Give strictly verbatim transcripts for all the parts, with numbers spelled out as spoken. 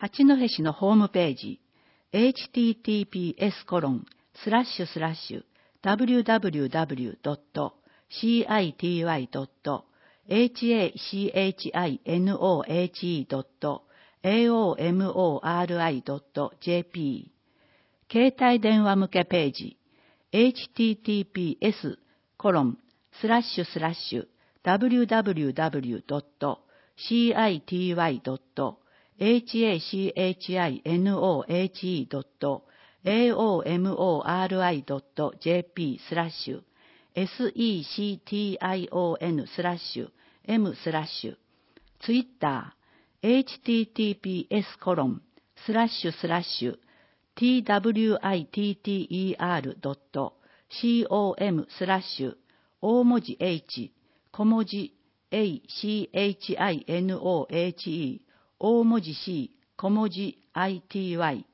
八戸市のホームページ、エイチティーティーピーエスコロンスラッシュスラッシュダブリューダブリューダブリュードットシーアイティーワイドットエイチエーシーエイチアイエヌオーエイチイードットエーオーエムオーアールアイドットジェーピー、携帯電話向けページ、エイチティーティーピーエスコロンスラッシュスラッシュダブリューダブリューダブリュードットシーアイティーワイドットエイチエーシーエイチアイエヌオーエイチイードットエーオーエムオーアールアイドットジェーピースラッシュ エスイーシーティーアイオーエヌスラッシュ M スラッシュツイッター エイチティーティーピーエスコロンスラッシュスラッシュ ティーダブリューアイティーティーイーアールドットコム スラッシュ大文字 H 小文字 エーシーエイチアイエヌオーエイチイー 大文字 C 小文字 アイティーワイ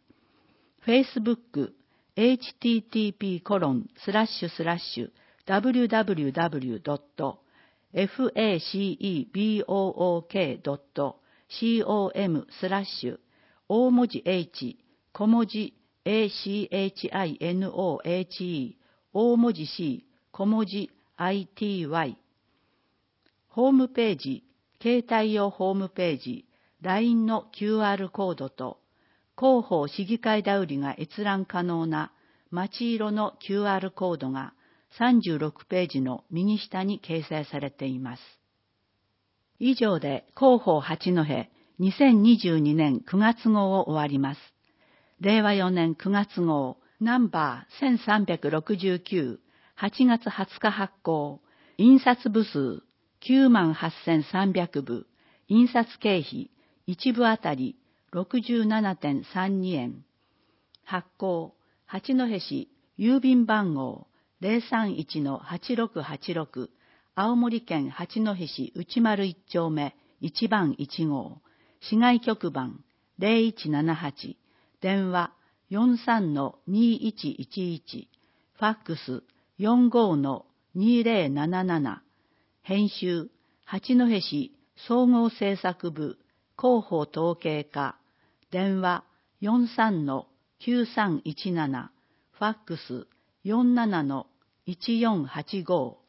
Facebook エイチティーティーピーコロンスラッシュスラッシュダブリューダブリューダブリュードットファクボークドットコム スラッシュ大文字 H 小文字 エーシーエイチアイエヌオーエイチイー 大文字 C 小文字 アイティーワイ ホームページ、携帯用ホームページ、ライン の キューアール コードと広報市議会だ売りが閲覧可能な町色の キューアール コードがさんじゅうろくページの右下に掲載されています。以上で広報八戸にせんにじゅうにねんくがつ号を終わります。れいわよねんくがつ号ナンバーせんさんびゃくろくじゅうきゅう、はちがつはつか発行、印刷部数きゅうまんはっせんさんびゃくぶ、印刷経費いちぶあたり ろくじゅうななてんさんにえん。発行、八戸市郵便番号 ゼロさんいちのはちろくはちろく、青森県八戸市内丸一丁目いちばんいち号、市外局番ゼロいちななはち、電話 よんさんのにいちいちいち、ファックス よんごのにぜろなななな、編集、八戸市総合政策部広報統計課、電話 よんさんのきゅうさんいちなな、ファックス よんななのいちよんはちご。